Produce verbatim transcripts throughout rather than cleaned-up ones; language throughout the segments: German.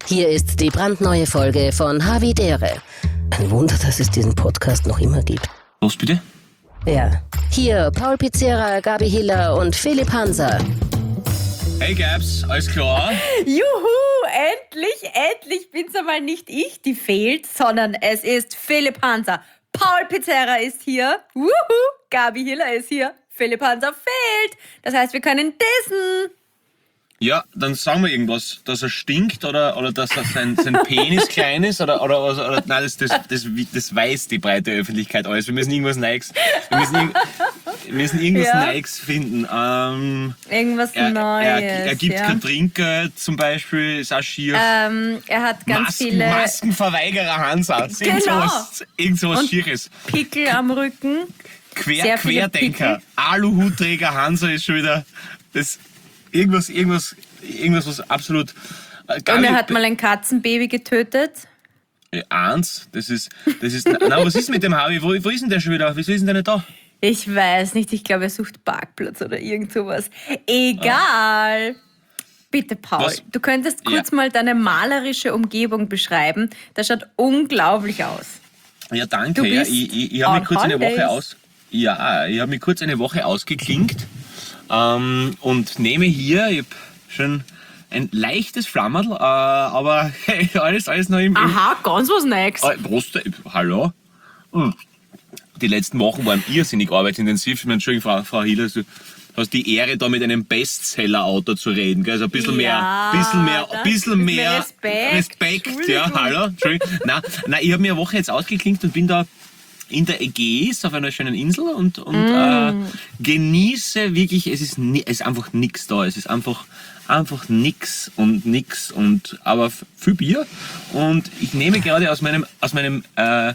Hier ist die brandneue Folge von Havidere. Ein Wunder, dass es diesen Podcast noch immer gibt. Was bitte? Ja. Hier Paul Pizzera, Gabi Hiller und Philipp Hanser. Hey Gabs, alles klar? Juhu, endlich, endlich bin's einmal nicht ich, die fehlt, sondern es ist Philipp Hanser. Paul Pizzera ist hier. Wuhu, Gabi Hiller ist hier. Philipp Hanser fehlt. Das heißt, wir können dissen. Ja, dann sagen wir irgendwas, dass er stinkt oder, oder dass er sein, sein Penis klein ist oder, oder, oder, oder nein, das, das, das, das weiß die breite Öffentlichkeit alles. Wir müssen irgendwas Neues, wir müssen, irg- wir müssen irgendwas Ja. Neues finden. Ähm, Irgendwas er, Neues. Er, er gibt ja. kein Trinkgeld zum Beispiel, ist auch schier. Ähm, er hat ganz Masken, viele Maskenverweigerer Hansa. Irgend Genau. sowas, irgend sowas Und Schieres. Pickel am Rücken. Quer, sehr viele Querdenker. Pickel. Aluhutträger Hansa ist schon wieder das, irgendwas, irgendwas, irgendwas, was absolut. Äh, gar Und er nicht- hat mal ein Katzenbaby getötet. Äh, Eins, das ist, das ist, na, was ist mit dem Harvey? Wo, wo ist denn der schon wieder? Wieso ist denn der nicht da? Ich weiß nicht, ich glaube, er sucht Parkplatz oder irgend sowas. Egal. Bitte, Paul, Was? du könntest kurz Ja. mal deine malerische Umgebung beschreiben. Das schaut unglaublich aus. Ja, danke. Du Ja, bist ich ich, ich habe on mich kurz eine holidays. Woche aus. Ja, ich habe mich kurz eine Woche ausgeklinkt ähm, und nehme hier, ich habe schon ein leichtes Flammerl, äh, aber hey, alles, alles noch im. im Aha, ganz was Neues. äh, Prost, äh, hallo? Hm. Die letzten Wochen waren irrsinnig arbeitsintensiv. Ich meine, Entschuldigung, Frau, Frau Hiller, du hast die Ehre, da mit einem Bestseller-Autor zu reden. Gell? Also ein bisschen Ja, mehr, bisschen mehr, das bisschen ist mehr mehr Respekt. Respekt. Ja, Entschuldigung. hallo, Entschuldigung. Nein, nein, ich habe mir eine Woche jetzt ausgeklinkt und bin da in der Ägäis auf einer schönen Insel und, und äh, genieße wirklich, es ist, ni- es ist einfach nichts da. Es ist einfach, einfach nix und nix und aber f- viel Bier. Und ich nehme gerade aus meinem, aus meinem äh,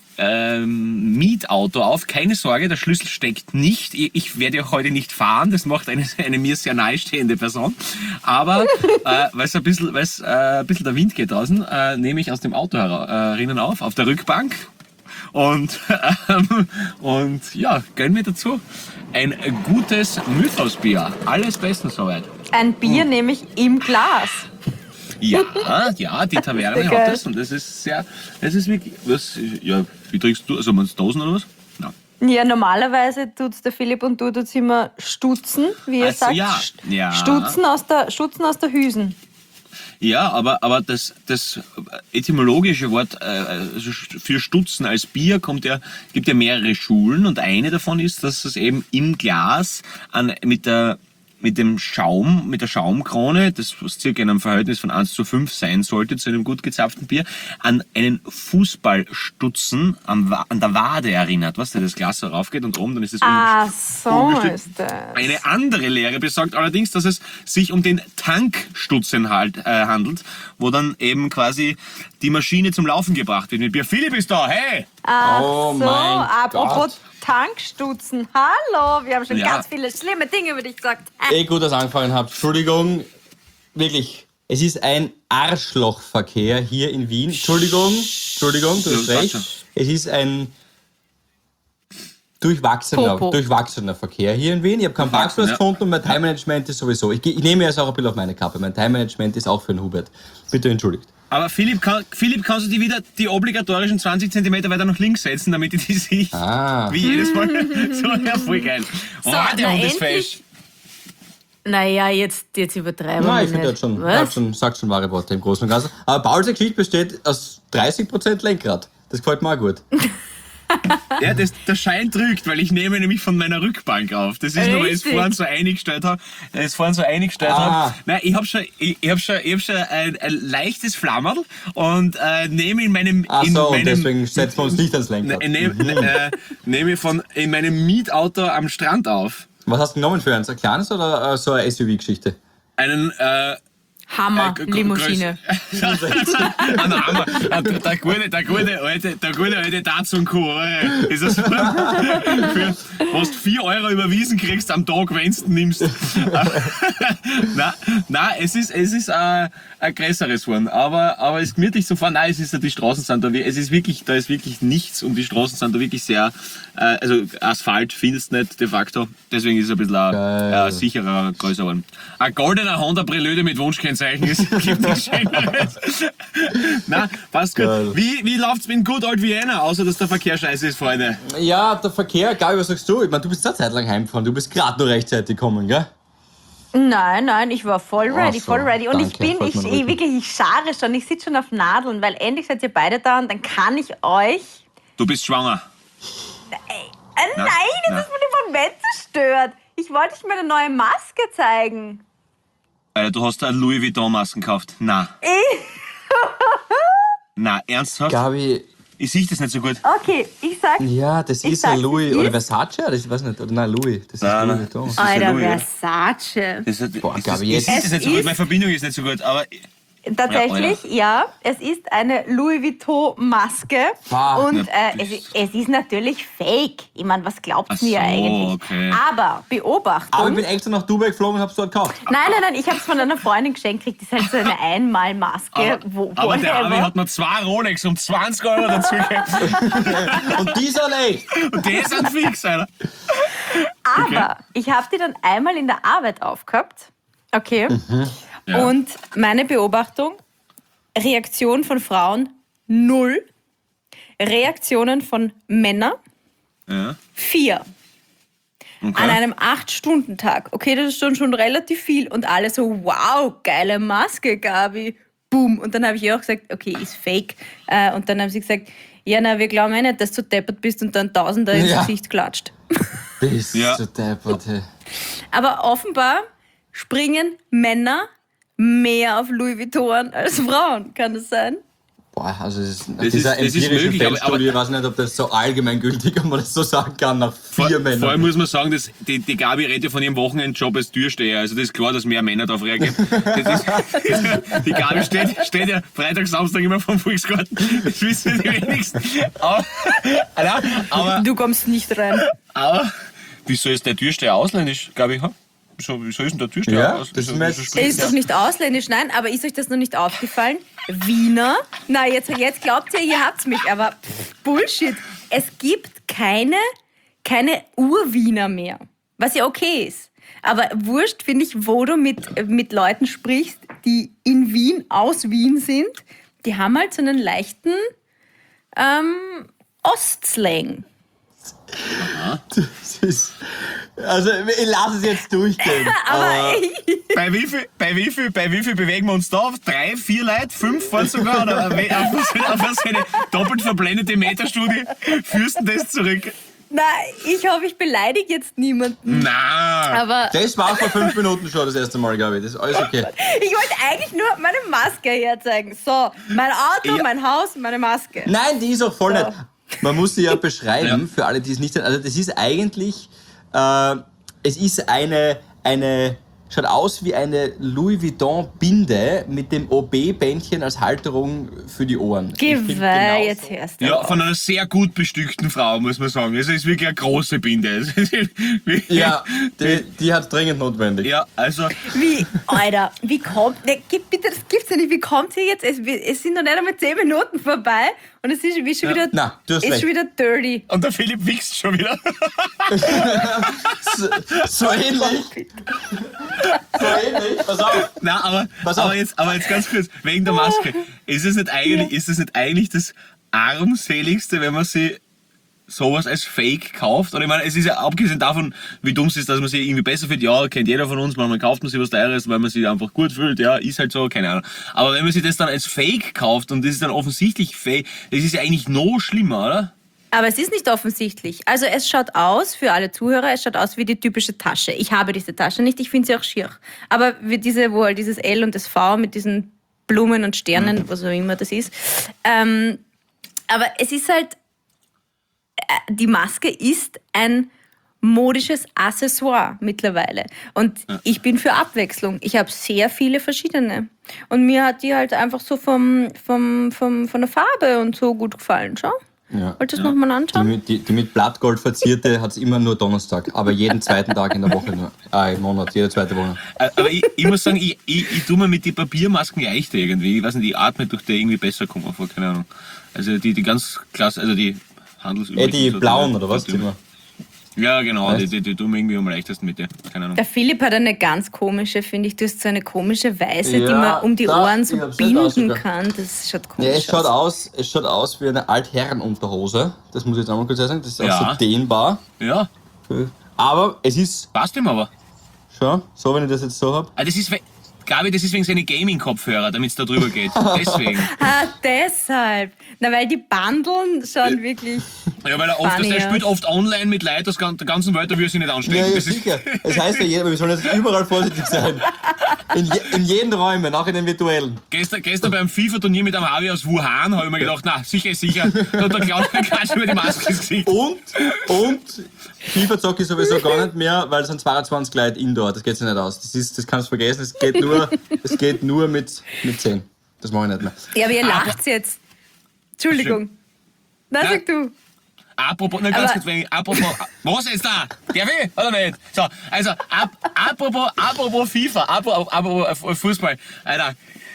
ähm, Mietauto auf. Keine Sorge, der Schlüssel steckt nicht. Ich, ich werde auch heute nicht fahren. Das macht eine, eine mir sehr nahestehende Person. Aber äh, weil es ein bisschen, weil's, äh, ein bisschen der Wind geht draußen, äh, nehme ich aus dem Auto herinnen auf, auf der Rückbank. Und, ähm, und ja, gönnen wir dazu ein gutes Mythos-Bier. Alles bestens soweit. Ein Bier nämlich im Glas. Ja, ja, die Taverne Sehr hat geil. das und das ist sehr, das ist wirklich, was, ja, wie trinkst du, also meinst du Dosen oder was? Nein. Ja, normalerweise tut's der Philipp und du tut's immer stutzen, wie er Also, sagt. ja. St- Ja. Stutzen aus der, Stutzen aus der Hüsen. Ja, aber, aber das, das etymologische Wort äh, also für Stutzen als Bier kommt ja, gibt ja mehrere Schulen und eine davon ist, dass es eben im Glas an, mit der mit dem Schaum, mit der Schaumkrone, das was circa in einem Verhältnis von eins zu fünf sein sollte zu einem gut gezapften Bier, an einen Fußballstutzen am, Wa- an der Wade erinnert, was da das Glas so raufgeht und oben, dann ist es Ah, umgestülpt- so umgestülpt. ist das. Eine andere Lehre besagt allerdings, dass es sich um den Tankstutzen halt, äh, handelt, wo dann eben quasi die Maschine zum Laufen gebracht wird. Mit Bier. Philipp ist da, hey! Ach Oh so, mein apropos Gott. Tankstutzen. Hallo, wir haben schon Ja. ganz viele schlimme Dinge über dich gesagt. Eh gut, dass ihr angefangen habt. Entschuldigung, wirklich. Es ist ein Arschlochverkehr hier in Wien. Entschuldigung, Entschuldigung, du Ja, hast sag recht. schon. Es ist ein durchwachsener, Popo. durchwachsener Verkehr hier in Wien. Ich habe keinen Durchwachsen, Parkplatz ja. gefunden und mein Time-Management ist sowieso. Ich, geh- ich nehme es auch ein bisschen auf meine Kappe. Mein Time-Management ist auch für den Hubert. Bitte entschuldigt. Aber Philipp, kann, Philipp, kannst du die wieder die obligatorischen zwanzig Zentimeter weiter nach links setzen, damit ich die sehe? Ah. Wie jedes Mal. So, ja, voll geil. Oh, So, der na, Hund ist endlich. fesch. Naja, jetzt, jetzt übertreiben Nein, wir ich finde, er nicht. hat schon, er hat Was? schon, sagt schon wahre Worte im Großen und Ganzen. Aber Pauls Geschichte besteht aus dreißig Prozent Lenkrad. Das gefällt mir auch gut. Ja, das, der Schein trügt, weil ich nehme nämlich von meiner Rückbank auf. Das ist nur, weil ich es Richtig. vorhin so eingestellt habe. Es vorhin so eingestellt Ah. habe. Nein, ich habe schon, ich, ich hab schon, ich hab schon ein, ein leichtes Flammerl und äh, nehme in meinem... Ach in so, und meinem, deswegen setzen wir uns nicht ans Lenkrad. Ne, ne, ne, äh, nehme von in meinem Mietauto am Strand auf. Was hast du genommen für eins? Ein kleines oder äh, so eine S U V-Geschichte? Einen äh, Hammer, äh, gr- Limousine. größ- Ein Hammer. Der, der, gute, der, gute alte, der gute alte Datsun-Kuh. äh, Ist das für, was du vier Euro überwiesen kriegst am Tag, wenn du nimmst. Nein, nein, es ist, es ist äh, ein größeres geworden. Aber, aber es ist gemütlich zu fahren. Nein, es ist, die Straßen sind da, wie- es ist wirklich, da ist wirklich nichts und die Straßen sind da wirklich sehr, äh, also Asphalt findest du nicht de facto. Deswegen ist es ein bisschen ein, Geil. äh, sicherer, größer geworden. Ein goldener Honda Prelude mit Wunschkennzeichen ist, gibt es schönere. Na, passt Geil. gut. Wie, wie läuft's mit Good Old Vienna, außer dass der Verkehr scheiße ist, Freunde? Ja, der Verkehr, Gabi, was sagst du? Ich meine, du bist eine Zeit lang heimgefahren, du bist gerade nur rechtzeitig gekommen, gell? Nein, nein, ich war voll ready, Ach so, voll ready. Und ich danke, bin, freut ich, mich ich wirklich. wirklich, ich schare schon, ich sitze schon auf Nadeln, weil endlich seid ihr beide da und dann kann ich euch... Du bist schwanger. Äh, nein, das na. ist mir den Moment zerstört. Ich wollte euch meine neue Maske zeigen. Alter, du hast da eine Louis Vuitton-Masken gekauft. Na. Na, ernsthaft? Gabi, Ich sehe das nicht so gut. Okay, ich sag... ja, das Ich ist ein sag's, Louis, es oder ist- Versace, das ich weiß nicht, oder nein, Louis, das ist Nein, Louis nein. Vuitton. Das ist ein Alter, Louis, Versace. Das ist, Boah, ist, Gabi, ich jetzt- sehe das nicht so Es gut, ist- meine Verbindung ist nicht so gut, aber Tatsächlich, ja, es ist eine Louis Vuitton-Maske Ah, und na, äh, es, es ist natürlich fake. Ich meine, was glaubt Ach mir so, eigentlich? okay. Aber Beobachtung... Aber ich bin extra nach Dubai geflogen und hab's dort gekauft. Nein, nein, nein, ich habe es von einer Freundin geschenkt gekriegt. Das ist halt so eine Einmalmaske. aber, wo, aber der Abi whatever. hat mir zwei Rolex um zwanzig Euro dazu gegeben. Und dieser nicht! Und die sind fix, Alter. Aber ich habe die dann einmal in der Arbeit aufgehabt. Okay. Ja. Und meine Beobachtung, Reaktion von Frauen null. Reaktionen von Männern Ja. vier. Okay. An einem acht-Stunden-Tag. Okay, das ist schon, schon relativ viel. Und alle so, wow, geile Maske, Gabi. Boom. Und dann habe ich ihr auch gesagt, okay, ist fake. Äh, und dann haben sie gesagt, ja, na, wir glauben eh nicht, dass du deppert bist und dann Tausender ins Ja. Gesicht klatscht. Bist Ja. du deppert, hey. Aber offenbar springen Männer mehr auf Louis Vuitton als Frauen. Kann das sein? Boah, also das ist, Das ist- dieser das ist empirische möglich, aber- Feldstudie, ich weiß nicht, ob das so allgemeingültig, ob man das so sagen kann, nach Vor, vier Männern. vor allem muss man sagen, dass die, die Gabi redet ja von ihrem Wochenendjob als Türsteher. Also das ist klar, dass mehr Männer darauf reagieren. Das ist, die Gabi steht, steht ja Freitag, Samstag immer vom Volksgarten. Das wissen die wenigsten. Aber, Alter, aber, Du kommst nicht rein. aber wieso ist der Türsteher ausländisch, Gabi? Ha? Wieso, wieso ist denn der Türsteher Ja, aus? das ist wieso, mir wieso jetzt- Er spricht ist der? doch nicht ausländisch, nein, aber ist euch das noch nicht aufgefallen? Wiener? Na, jetzt, jetzt glaubt ihr, ihr habt's mich, aber pff, Bullshit. Es gibt keine, keine Urwiener mehr, was ja okay ist. Aber wurscht, finde ich, wo du mit, mit Leuten sprichst, die in Wien, aus Wien sind, die haben halt so einen leichten ähm, Ostslang. Das ist, also ich lasse es jetzt durchgehen. Aber Bei wie, viel, bei, wie viel, bei wie viel bewegen wir uns da? Drei, vier Leute? Fünf fahren sogar? Oder auf was, auf was eine doppelt verblendete Metastudie führst du das zurück? na, ich hoffe, ich beleidige jetzt niemanden. Na, Aber Das war vor fünf Minuten schon das erste Mal, glaube ich. Das ist alles okay. ich wollte eigentlich nur meine Maske herzeigen. So, mein Auto, Ja. mein Haus, meine Maske. Nein, die ist auch voll So. nett. Man muss sie ja beschreiben, Ja. für alle, die es nicht... Also das ist eigentlich... Äh, es ist eine... eine schaut aus wie eine Louis Vuitton-Binde mit dem O B-Bändchen als Halterung für die Ohren. Ich find Geweih, genauso- jetzt hörst du. ja, auf. von einer sehr gut bestückten Frau, muss man sagen. Also es ist wirklich eine große Binde. Es ist wirklich- Ja, die, die hat dringend notwendig. Ja, also, Wie, Alter, wie kommt, ne, gib, bitte, das gibt's ja nicht, wie kommt ihr jetzt, es, es sind noch nicht einmal zehn Minuten vorbei und es ist wie schon wieder, Na, du hast ist recht. schon wieder dirty. und der Philipp wächst schon wieder. So, so ähnlich. So ähnlich. Pass auf. Nein, aber, Pass auf. aber, jetzt, aber jetzt ganz kurz, wegen der Maske. Ist es nicht eigentlich, ist es nicht eigentlich das Armseligste, wenn man sie sowas als Fake kauft? Oder ich meine, es ist ja abgesehen davon, wie dumm es ist, dass man sich irgendwie besser fühlt. Ja, kennt jeder von uns, manchmal kauft man sich was Teures, weil man sich einfach gut fühlt. Ja, ist halt so, keine Ahnung. Aber wenn man sich das dann als Fake kauft und das ist dann offensichtlich Fake, das ist ja eigentlich noch schlimmer, oder? Aber es ist nicht offensichtlich. Also es schaut aus, für alle Zuhörer, es schaut aus wie die typische Tasche. Ich habe diese Tasche nicht, ich finde sie auch schier. Aber wie diese, wo halt dieses L und das V mit diesen Blumen und Sternen, was auch immer das ist. Ähm, aber es ist halt, äh, die Maske ist ein modisches Accessoire mittlerweile. Und ich bin für Abwechslung. Ich habe sehr viele verschiedene. Und mir hat die halt einfach so vom, vom, vom, von der Farbe und so gut gefallen. Schau. Ja. Wollt ihr das nochmal Die, anschauen? mit- die, die mit Blattgold verzierte hat es immer nur Donnerstag, aber jeden zweiten Tag in der Woche nur. Ah, im Monat, jede zweite Woche. Äh, Aber ich, ich muss sagen, ich, ich, ich tue mir mit den Papiermasken leichter irgendwie. Ich weiß nicht, die atme durch die irgendwie besser kommen vor, keine Ahnung. Also die, die ganz klasse, also die handelsüblichen. Eh, die so, blauen oder was? Die, Zimmer? Ja, genau, Weißt? die, die, die tun mir irgendwie am leichtesten mit dir. Keine Ahnung. Der Philipp hat eine ganz komische, finde ich. Du hast so eine komische Weiße, Ja, die man um die da- Ohren ich so hab's nicht aus binden sogar. kann. Das schaut komisch Ja, es schaut aus. aus, es schaut aus wie eine Altherrenunterhose. Das muss ich jetzt einmal kurz sagen. Das ist Ja. auch so dehnbar. Ja, Aber es ist, passt ihm aber. schau, so wenn ich das jetzt so habe. Ah, das ist, we- Gabi, das ist wegen seine Gaming-Kopfhörer, damit es da drüber geht. Deswegen. Ah, deshalb. Na, weil die Bandeln schon wirklich... Ja, weil er oft, Funny, der ja. spielt oft online mit Leuten aus gan- der ganzen Welt, da will er sich nicht Ja, anstecken. ja, Das ist, sicher. Es heißt ja jeder, wir sollen jetzt überall vorsichtig sein. In, je, in jeden Räumen, auch in den virtuellen. gestern, gestern beim FIFA-Turnier mit einem Harvey aus Wuhan habe ich mir gedacht, na, sicher ist sicher. Da hat der Claudia Katsch über die Maske ins Gesicht. Und, und FIFA zocke ich sowieso gar nicht mehr, weil es sind zweiundzwanzig Leute indoor. Das geht sich nicht aus. Das, ist, das kannst du vergessen. Es geht nur, es geht nur mit, mit zehn. Das mache ich nicht mehr. Ja, aber ihr lacht jetzt. Entschuldigung. Na, Ja. sag du. Apropos, na, ganz Aber- kurz, wenn ich, apropos, was ist da? Der will, oder nicht? So, also, ap, apropos, apropos FIFA, apropos, apropos Fußball, Alter.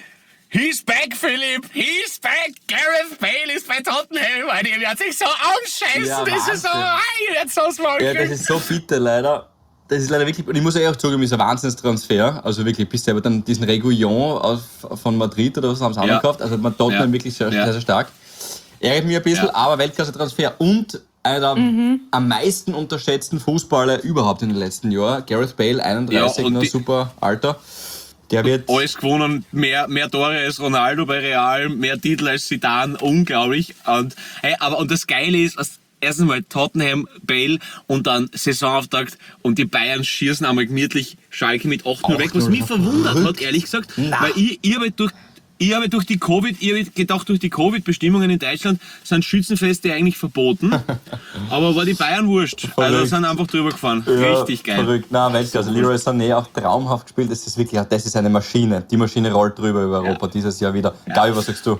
He's back, Philipp! He's back! Gareth Bale ist bei Tottenham! Alter, ihr werdet sich so anscheißen! Ja, das ist so, Wahnsinn. hey, ihr werdet so small Ja, das ist so bitter, leider. Das ist leider wirklich, und ich muss ja auch zugeben, ist ein Wahnsinnstransfer. Also wirklich, bis selber dann diesen Reguillon aus, von Madrid oder was haben sie auch Ja. gekauft. Also man Tottenham Ja. wirklich sehr, Ja. sehr, sehr stark. Ärgert mich ein bisschen, Ja. aber Weltklasse-Transfer. Und einer der Mhm. am meisten unterschätzten Fußballer überhaupt in den letzten Jahren. Gareth Bale, einunddreißig, Ja, und noch die- super Alter. Der wird... alles gewonnen, mehr, mehr Tore als Ronaldo bei Real, mehr Titel als Zidane, unglaublich. Und, hey, aber, und das Geile ist, dass erstens mal Tottenham, Bale und dann Saisonauftakt und die Bayern schießen einmal gemütlich Schalke mit acht null weg, was acht null, mich verwundert verrückt. hat, ehrlich gesagt, Na. weil ich, ich habe durch Ich habe durch die Covid, ich habe gedacht, durch die Covid-Bestimmungen in Deutschland sind Schützenfeste eigentlich verboten. Aber war die Bayern wurscht. Also Verrückt. sind einfach drüber gefahren. Ja, Richtig geil. Verrückt. Nein, Weltklasse. Also Leroy Sané auch traumhaft gespielt. Das ist wirklich, das ist eine Maschine. Die Maschine rollt drüber über Europa Ja. dieses Jahr wieder. Gabi, was sagst du?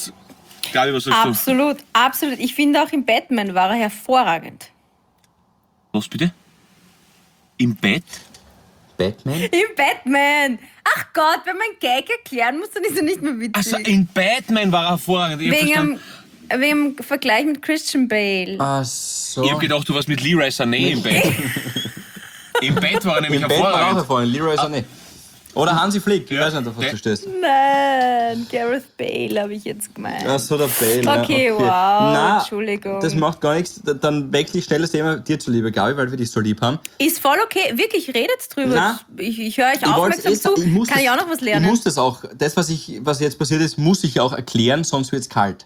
Gabi, was sagst du? Absolut, absolut. Ich finde auch im Batman war er hervorragend. Was bitte? Im Bett? Batman? Im Batman! Ach Gott, wenn man Gag erklären muss, dann ist er nicht mehr witzig. Also in Batman war er hervorragend. Ich hab wegen, verstanden- dem, wegen dem Vergleich mit Christian Bale. Ach so. Ich hab gedacht, du warst mit Leroy Sané im Bett. Im Bett war er nämlich Im Bett war auch hervorragend. hervorragend. Leroy Sané. Oder Hansi Flick. Ich Ja. weiß nicht, auf was Der- du stehst. Nein, Gareth Bale habe ich jetzt gemeint. Ach so, der Bale. ja, Okay, wow, Na, Entschuldigung. Das macht gar nichts. Da- Dann wechsle ich schnell das Thema dir zuliebe, Gabi, weil wir dich so lieb haben. Ist voll okay. Wirklich, redet drüber. Na, ich ich höre euch Ich wollt's aufmerksam eh sa- zu. ich muss Kann das, ich auch noch was lernen? Ich muss das auch. Das, was, ich, was jetzt passiert ist, muss ich auch erklären, sonst wird es kalt.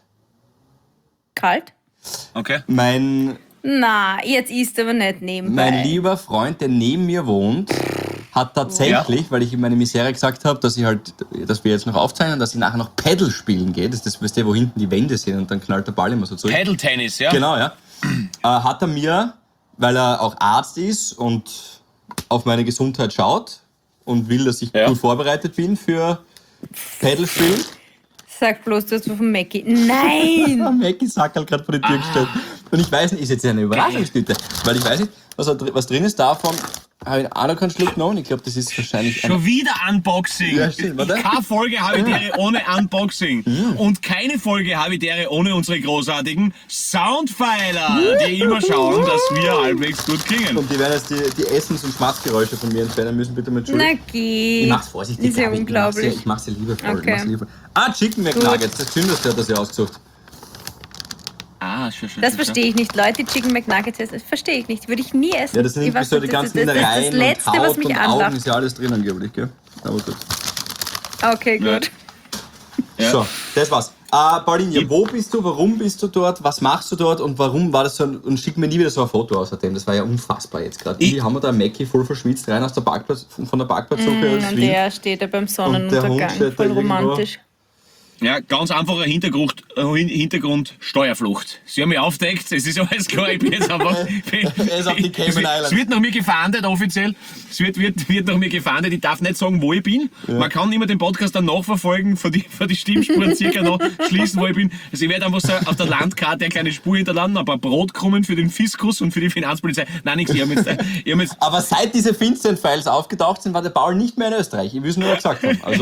Kalt? Okay. Hm. Mein, Na, jetzt ist aber nicht nebenbei. mein lieber Freund, der neben mir wohnt, hat tatsächlich, weil ich in meine Misere gesagt habe, dass ich halt, dass wir jetzt noch aufzeichnen, dass ich nachher noch Paddle spielen geht. Das ist das, weißt du, wo hinten die Wände sind und dann knallt der Ball immer so zurück. Paddle Tennis, ja? Genau, ja. Äh, hat er mir, weil er auch Arzt ist und auf meine Gesundheit schaut und will, dass ich Ja. gut vorbereitet bin für Paddle spielen. Sag bloß, du hast was von Mackie. Nein! Mackie Sackerl gerade vor die Tür gestellt. Und ich weiß nicht, ist jetzt eine Überraschungstüte, weil ich weiß nicht, was, da dr- was drin ist davon. Habe ich auch noch keinen Schluck genommen. Ich glaube, das ist wahrscheinlich ein Schon wieder Unboxing. Ja, stimmt, warte. Keine Folge Habitäre ohne Unboxing. Und keine Folge Habitäre ohne unsere großartigen Soundpfeiler, die immer schauen, dass wir halbwegs gut klingen. Und die werden jetzt die, die Essens- und Schmatzgeräusche von mir entfernen müssen. Bitte mit Entschuldigung. Na geh. Ich mach's vorsichtig, Ist ja Gabi. Ich mach's unglaublich. ja, ich mach's ja liebevoll. Okay. Ich mach's liebevoll. Ah, Chicken McNuggets. Das Zünderste hat das ja ausgesucht. Ah, schön, schön. Das schön, verstehe ich nicht. Leute, die Chicken McNuggets essen, das verstehe ich nicht. Würde ich nie essen. Ja, das sind Ich irgendwie weiß so nicht, die das- ganzen das, das, das Innereien ist das Letzte, und Haut was mich und Augen anlacht. ist ja alles drin angeblich, gell? Aber gut. Okay, Ja. gut. Ja. So, das war's. Äh, Pauline, wo bist du, warum bist du dort, was machst du dort und warum war das so ein, und schick mir nie wieder so ein Foto außerdem, das war ja unfassbar jetzt gerade. Ich- Wie haben wir da Mackie voll verschwitzt rein aus der Parkplatz, von der Parkplatzsuche aus Und Wien? der steht da beim Und der Hund Sonnenuntergang. steht da Voll irgendwo. romantisch. Ja, ganz einfacher Hintergrund, äh, Hin- Hintergrund Steuerflucht. Sie haben mich aufgedeckt, es ist alles klar, ich bin jetzt einfach... Er ist auf die Cayman Es wird- Islands. Es wird nach mir gefahndet, offiziell. Es wird, wird, wird nach mir gefahndet, ich darf nicht sagen, wo ich bin. Man kann immer den Podcast dann nachverfolgen, von die, von die Stimmspuren circa noch schließen, wo ich bin. Also ich werde einfach so auf der Landkarte eine kleine Spur hinterladen, ein paar Brotkrumen für den Fiskus und für die Finanzpolizei. Nein, nichts, ich habe jetzt... Ich hab jetzt Aber seit diese Finsterns-Files aufgetaucht sind, war der Paul nicht mehr in Österreich. Ich will es nur mal gesagt haben. Also,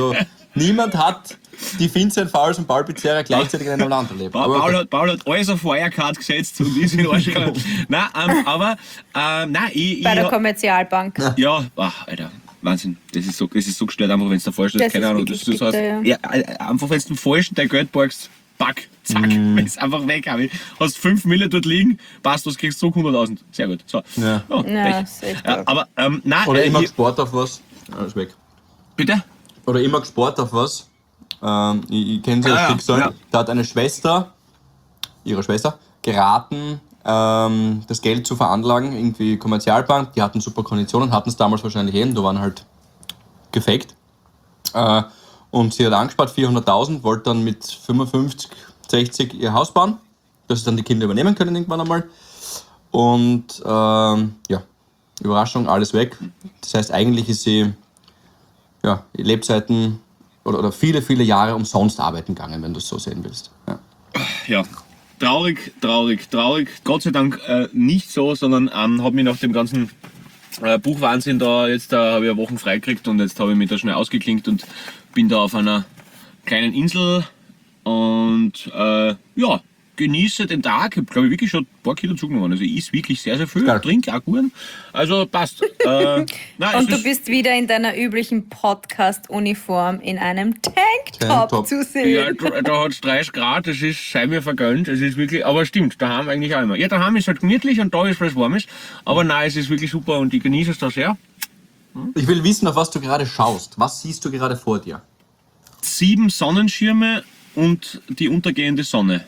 niemand hat die Vincent Fowles und Paul Pizzerra gleichzeitig in einem Land erlebt. Pa- Aber Paul, okay. hat, Paul hat alles auf Wirecard gesetzt und ist in den Arsch gegangen. Nein, ähm, aber ähm, nein, ich, Bei ich, der Kommerzialbank. ja, ach, Alter, Wahnsinn. Das ist so, das ist so gestört, einfach wenn es da falsch ist, Das keine ist Ahnung. wirklich Das, das heißt, bitter, ja, äh, einfach wenn du den falschen dein Geld borgst, pack, zack, mm. ist einfach weg. Aber hast fünf Mille dort liegen, passt, du kriegst so hunderttausend. Sehr gut. So. Ja. Oh, Ja, Pech. ist echt ja, arg. aber, ähm, nein, Oder äh, ich mag hier- Sport auf was. Alles weg. bitte? Oder ich mag Sport auf was. Ähm, ich ich kenne so Ja, das ja, Schicksal. ja. Da hat eine Schwester, ihre Schwester, geraten, ähm, das Geld zu veranlagen, irgendwie Kommerzialbank. Die hatten super Konditionen, hatten es damals wahrscheinlich eh, und da waren halt gefaked. Äh, und sie hat angespart vierhunderttausend, wollte dann mit fünfundfünfzig, sechzig ihr Haus bauen, dass es dann die Kinder übernehmen können irgendwann einmal. Und ähm, ja, Überraschung, alles weg. Das heißt, eigentlich ist sie ja, Lebzeiten oder, oder viele, viele Jahre umsonst arbeiten gegangen, wenn du es so sehen willst. Ja. Ja, traurig, traurig, traurig. Gott sei Dank äh, nicht so, sondern ähm, habe mich nach dem ganzen äh, Buchwahnsinn da, jetzt da habe ich eine Woche freigekriegt und jetzt habe ich mich da schnell ausgeklinkt und bin da auf einer kleinen Insel und äh, ja, genieße den Tag. Ich habe, glaube ich, wirklich schon ein paar Kilo zugenommen. Also ich esse wirklich sehr, sehr viel, Geil. trinke auch gut. Also passt. äh, nein, es Und du ist- bist wieder in deiner üblichen Podcast-Uniform in einem Tanktop Tanktop. zu Ja, sehen. da, da hat es dreißig Grad, das ist, sei mir vergönnt, es ist wirklich, aber stimmt, daheim eigentlich auch immer. Ja, daheim ist halt gemütlich und da ist was Warmes, aber nein, es ist wirklich super und ich genieße es da sehr. Ich will wissen, auf was du gerade schaust. Was siehst du gerade vor dir? Sieben Sonnenschirme und die untergehende Sonne.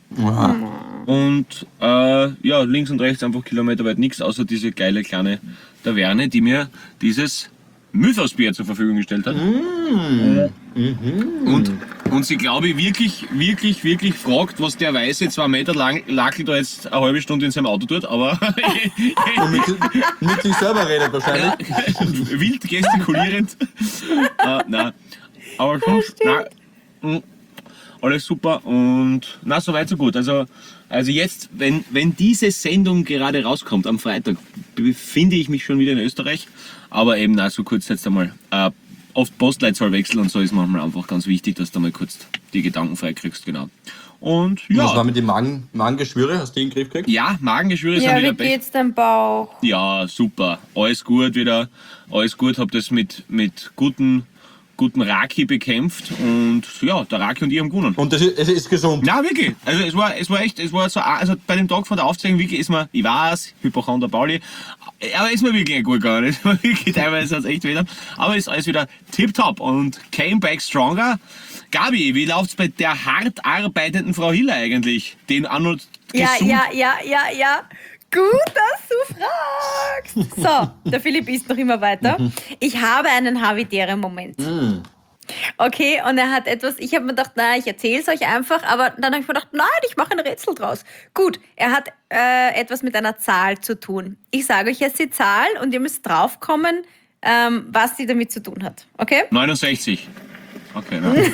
Und äh, ja, links und rechts einfach kilometerweit nichts, außer diese geile kleine Taverne, die mir dieses Mythos-Bier zur Verfügung gestellt hat. Mm. Und, und sie, glaube ich, wirklich, wirklich, wirklich fragt, was der weiße zwei Meter lang Lackel da jetzt eine halbe Stunde in seinem Auto tut, aber Und mit, mit sich selber redet wahrscheinlich. wild gestikulierend. äh, nein. Aber sonst, nein, mm, alles super und na, so weit so gut. Also, also jetzt, wenn, wenn diese Sendung gerade rauskommt am Freitag, befinde ich mich schon wieder in Österreich. Aber eben, na, so kurz jetzt einmal. Äh, oft Postleitzahl wechseln und so ist manchmal einfach ganz wichtig, dass du mal kurz die Gedanken freikriegst, genau. Und Was war ja, mit den Magen, Magengeschwüre? Hast du die in den Griff gekriegt? ja, Magengeschwüre sind Ja, wieder wie besser. geht's deinem Bauch? Ja, super. Alles gut wieder. Alles gut. Hab das mit, mit guten, guten Raki bekämpft. Und ja, der Raki und ich haben gewonnen. Und das ist, es ist gesund. Na wirklich. Also es war, es war echt, es war so, also bei dem Tag von der Aufzeichnung wirklich ist mir, ich weiß, Hypochonder Pauli, aber ist mir wirklich gut gegangen. Es war wirklich, teilweise hat's echt wieder. Aber ist alles wieder tipptopp und came back stronger. Gabi, wie läuft's bei der hart arbeitenden Frau Hiller eigentlich? Den auch noch Ja, gesund- ja, ja, ja, ja. Gut, dass du fragst. So, der Philipp isst noch immer weiter. Ich habe einen Havidere-Moment. Okay, und er hat etwas, ich habe mir gedacht, na, ich erzähle es euch einfach, aber dann habe ich mir gedacht, nein, ich mache ein Rätsel draus. Gut, er hat äh, etwas mit einer Zahl zu tun. Ich sage euch jetzt die Zahl und ihr müsst draufkommen, ähm, was sie damit zu tun hat. Okay? neunundsechzig. Okay, nein.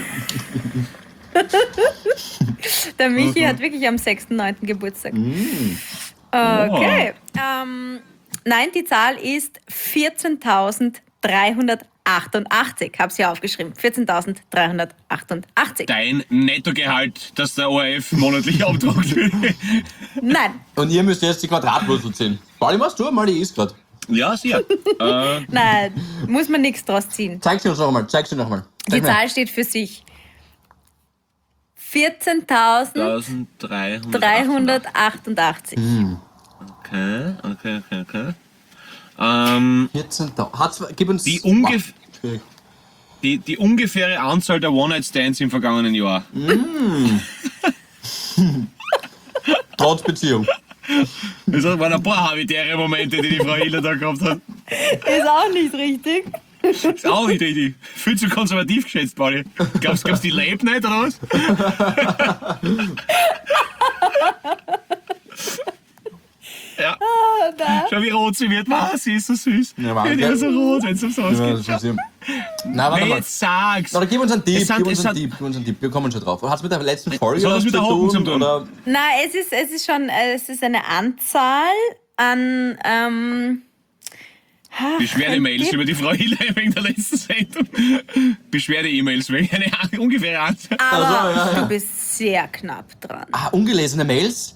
Der Michi hat wirklich am sechsten neunten Geburtstag. Okay. Ähm, nein, die Zahl ist vierzehntausenddreihundertachtundachtzig. Hab's hier aufgeschrieben. vierzehntausenddreihundertachtundachtzig. Dein Nettogehalt, das der O R F monatlich abdruckt. Nein, Und ihr müsst jetzt die Quadratwurzel ziehen. Pauli, was du mal? Die ist gerade. Ja, sicher. äh, nein, muss man nichts draus ziehen. Zeig sie uns noch mal. Zeig sie noch mal. Die Zeig mir. Zahl steht für sich. vierzehntausenddreihundertachtundachtzig. eintausenddreihundertachtundachtzig. Okay, okay, okay, okay. Ähm, vierzehntausend. Hat's, gib uns. Die ungef- Wow, schwierig. die, die ungefähre Anzahl der One-Night-Stands im vergangenen Jahr. Trotz Beziehung. Das waren ein paar habitäre Momente, die die Frau Hiller da gehabt hat. Ist auch nicht richtig. Ist auch nicht richtig. Viel zu konservativ geschätzt, Pauli. Glaubst du, die lebt nicht, oder was? Ja. Schau, wie rot sie wird. Ah, sie ist so süß. Ja, Ja, Wahnsinn. die ist so rot, wenn es um sowas Ja, geht. das ist ja- Na, warte Wer mal. jetzt sagst. Na, dann gib uns einen Tipp, Es sind- gib uns es einen sind- Tipp, gib uns einen Tipp. Wir kommen schon drauf. Hat es mit der letzten Folge Soll das was mit zu der Hocken tun? zu tun? Oder? Nein, es ist, es ist schon, äh, es ist eine Anzahl an, ähm, Beschwerde-Mails über die Frau Hiller wegen der letzten Sendung. Beschwerde-E-Mails wegen einer ungefähren Antwort. Aber Also, ja, ja. du bist sehr knapp dran. Ah, ungelesene Mails?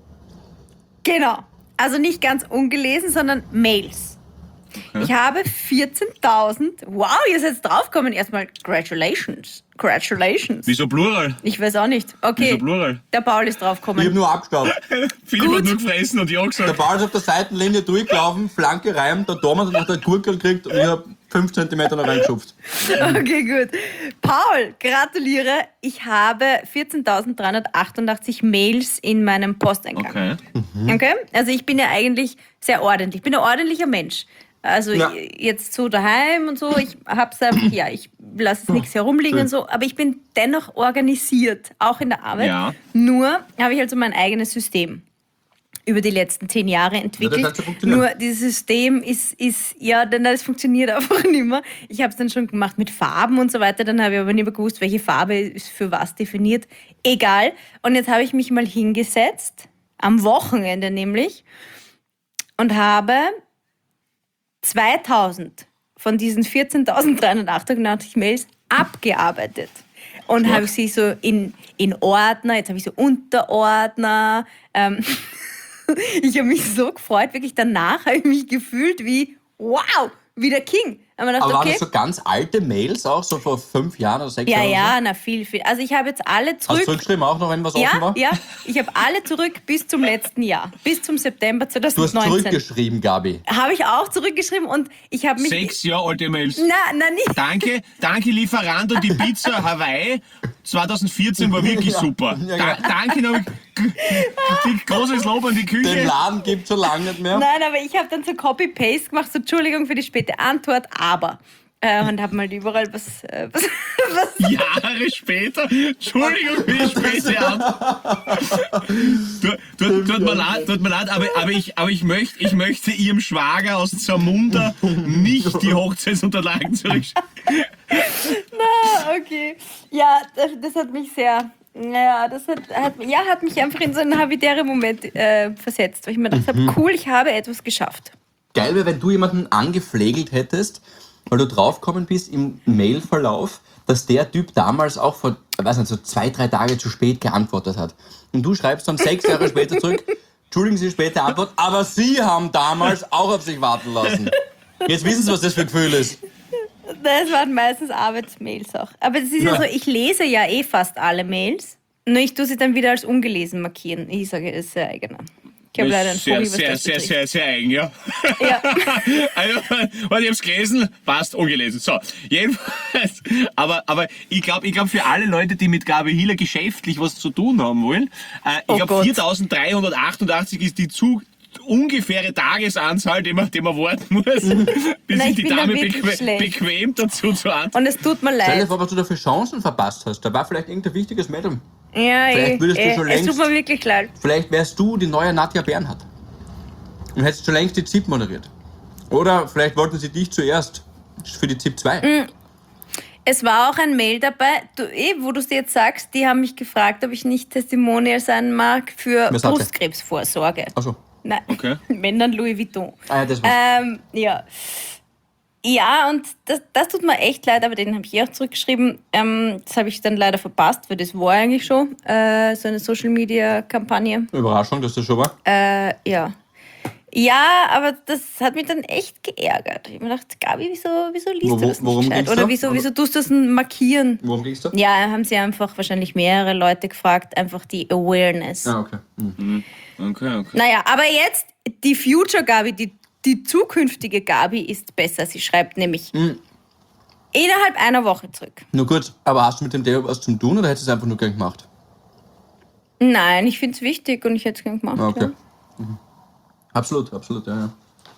Genau. Also nicht ganz ungelesen, sondern Mails. Ich habe vierzehntausend. Wow, ihr seid draufgekommen. Erstmal Congratulations. Congratulations. Wieso Plural? Ich weiß auch nicht. Okay. Wieso Plural? Der Paul ist Ich habe draufgekommen. nur abgestaubt. Philipp Gut. hat nur gefressen und ja Der gesagt. Ball ist auf der Seitenlinie durchgelaufen, Flanke rein, der Thomas hat noch der Gurkel gekriegt und ich habe fünf Zentimeter noch reingeschupft. Okay, gut. Paul, gratuliere. Ich habe vierzehntausenddreihundertachtundachtzig Mails in meinem Posteingang. Okay. Okay? Also ich bin ja eigentlich sehr ordentlich. Ich bin ein ordentlicher Mensch. Also Ja. jetzt so daheim und so, ich hab's einfach, ja, ich lasse es nichts herumliegen und so, aber ich bin dennoch organisiert, auch in der Arbeit. Ja. Nur habe ich also mein eigenes System über die letzten zehn Jahre entwickelt. Ja, das hat schon funktioniert. Nur dieses System ist, ist ja, denn das funktioniert einfach nicht mehr. Ich habe es dann schon gemacht mit Farben und so weiter, dann habe ich aber nicht mehr gewusst, welche Farbe ist für was definiert. Egal. Und jetzt habe ich mich mal hingesetzt, am Wochenende nämlich, und habe zweitausend von diesen vierzehntausenddreihundertachtundachtzig Mails abgearbeitet. Und habe ich sie so in, in Ordner, jetzt habe ich so Unterordner. Ähm, ich habe mich so gefreut, wirklich danach habe ich mich gefühlt wie, wow, wie der King. Aber Aber waren okay, das so ganz alte Mails auch, so vor fünf Jahren oder sechs ja, Jahren? ja, na viel, viel. Also ich habe jetzt alle Hast du zurück. zurückgeschrieben auch noch, wenn was offen Ja, war? ja, ich habe alle zurück bis zum letzten Jahr, bis zum September Du hast zweitausendneunzehn. zurückgeschrieben, Gabi. Habe ich auch zurückgeschrieben und ich habe mich... Sechs Jahre alte Mails. Na, na, nicht. Danke, danke Lieferando, die Pizza Hawaii zweitausendvierzehn war wirklich Ja. super. Ja, Da, genau. danke noch. Die großes Lob an die Den Küche. Laden gibt es schon lange nicht mehr. Nein, aber ich habe dann so Copy-Paste gemacht, so Entschuldigung für die späte Antwort, aber. Äh, und habe mal überall was, äh, was, was. Jahre später, Entschuldigung für die späte Antwort. Tut, tut, tut mir leid, tut mir leid, aber, aber, ich, aber ich, möchte, ich möchte Ihrem Schwager aus Zamunda nicht die Hochzeitsunterlagen zurückschicken. Ah, okay. Ja, das, das hat mich sehr. Ja, das hat, hat, ja, hat mich einfach in so einen habitären Moment äh, versetzt, weil ich mir gedacht habe, cool, ich habe etwas geschafft. Geil wäre, wenn du jemanden angepflegelt hättest, weil du draufgekommen bist im Mailverlauf, dass der Typ damals auch vor, ich weiß nicht, so zwei, drei Tage zu spät geantwortet hat. Und du schreibst dann sechs Jahre später zurück, entschuldigen Sie, späte Antwort, aber Sie haben damals auch auf sich warten lassen. Jetzt wissen Sie, was das für ein Gefühl ist. Das waren meistens Arbeitsmails auch. Aber es ist ja. Ja. so, ich lese ja eh fast alle Mails, nur ich tue sie dann wieder als ungelesen markieren. Ich sage, das ist sehr eigener. Ich habe leider ein Sehr, Hobby, was sehr, das sehr, betrifft. sehr, sehr eigen, ja. Ja. Also, weil ich hab's gelesen, passt, ungelesen. So, jedenfalls, aber, aber ich glaube, ich glaub, für alle Leute, die mit Gabi Hiller geschäftlich was zu tun haben wollen, äh, ich Oh glaube, Gott. viertausenddreihundertachtundachtzig ist die zu ungefähre Tagesanzahl, die man, die man warten muss, bis Nein, sich ich die bin da Dame wirklich bequem, schlecht. bequem dazu zu antworten. Und es tut mir Stell dir leid. vor, was du da für Chancen verpasst hast. Da war vielleicht irgendein wichtiges Mädel. Ja, Vielleicht eh, würdest du eh, schon es tut längst- mir wirklich leid. Vielleicht wärst du die neue Nadja Bernhardt. Und hättest schon längst die Z I P moderiert. Oder vielleicht wollten sie dich zuerst für die Z I P zwei. Es war auch ein Mail dabei, du, eh, wo du es jetzt sagst, die haben mich gefragt, ob ich nicht Testimonial sein mag für Was hat er? Brustkrebsvorsorge. Achso. Nein, Okay. wenn dann Louis Vuitton. Ah, ja, das war's. Ähm, ja. Ja, und das, das tut mir echt leid, aber den habe ich eh auch zurückgeschrieben. Ähm, das habe ich dann leider verpasst, weil das war eigentlich schon äh, so eine Social-Media-Kampagne. Überraschung, dass das schon war. Äh, ja. Ja, aber das hat mich dann echt geärgert. Ich habe mir gedacht, Gabi, wieso, wieso liest Wo- du das nicht worum gescheit? ging's Oder da? wieso, wieso tust du das markieren? Worum ging es da? Ja, haben sie einfach wahrscheinlich mehrere Leute gefragt, einfach die Awareness. Ah, okay. Hm. Okay, okay. Naja, aber jetzt die Future Gabi, die, die zukünftige Gabi ist besser. Sie schreibt nämlich Hm. innerhalb einer Woche zurück. Nur kurz, aber hast du mit dem Thema was zu tun oder hättest du es einfach nur gern gemacht? Nein, ich finde es wichtig und ich hätte es gern gemacht. Ah, okay. Ja. Mhm. Absolut, absolut, ja, ja.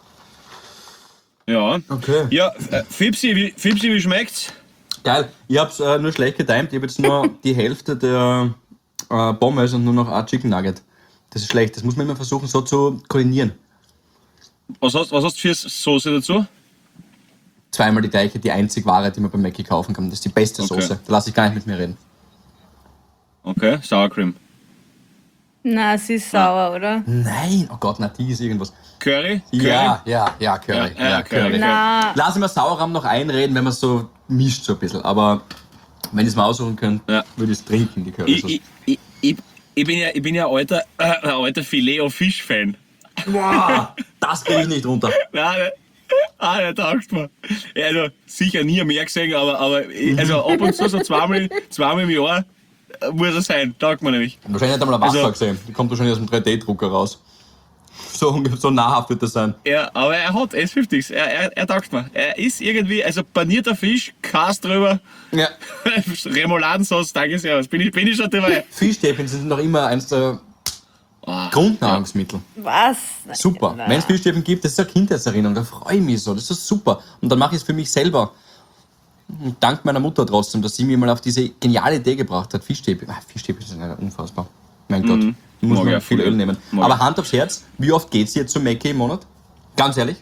Ja. Okay. Ja, äh, Fipsi, wie, Fipsi, wie schmeckt's? Geil, ich hab's äh, nur schlecht getimt. Ich habe jetzt nur die Hälfte der äh, Pommes und nur noch ein Chicken Nugget. Das ist schlecht, das muss man immer versuchen so zu koordinieren. Was hast, was hast du für Soße dazu? Zweimal die gleiche, die einzig Ware, die man beim Mackie kaufen kann. Das ist die beste Okay. Soße. Da lasse ich gar nicht mit mir reden. Okay, Sour Cream. Na, sie ist sauer, oder? Nein, oh Gott, na, die ist irgendwas. Curry? Ja, ja, ja, Curry. Ja, ja, Curry. Curry. Na, Lass ich mal Sauerrahm noch einreden, wenn man so mischt so ein bisschen. Aber wenn ich es mal aussuchen könnte, Ja. würde ich es trinken, die Ich, Currysauce. ich, ich, ich, ich bin ja, ich bin ja ein alter, äh, ein alter Filet-O-Fisch-Fan. Boah, das kriege ich nicht runter. Nein, der, ah, der taugt mir. Ja, also sicher nie mehr gesehen, aber, aber ich- also ab und zu so zweimal, zweimal im Jahr äh, muss er sein. Taugt mir nämlich. Wahrscheinlich hat er mal ein Wasser Also- gesehen. Die kommt wahrscheinlich aus dem drei D-Drucker raus. So, ungefähr- so nahrhaft wird das sein. Ja, aber er hat S fünfzig. Er, er, er taugt mir. Er ist irgendwie, also panierter Fisch, Kas drüber, Ja. Remouladensauce, danke sehr. Bin ich, bin ich schon dabei. Fischstäbchen sind noch immer eines der Oh, Grundnahrungsmittel. was? Super. Na. Wenn es Fischstäbchen gibt, das ist eine Kindheitserinnerung. Da freue ich mich so. Das ist super. Und dann mache ich es für mich selber. Und dank meiner Mutter trotzdem, dass sie mir mal auf diese geniale Idee gebracht hat. Fischstäbchen. Ah, Fischstäbchen sind ja unfassbar. Mein Gott. Ich muss Mag noch ich viel voll. Öl nehmen. Mag Aber ich. Hand aufs Herz, wie oft geht's jetzt zum Mäcki im Monat? Ganz ehrlich?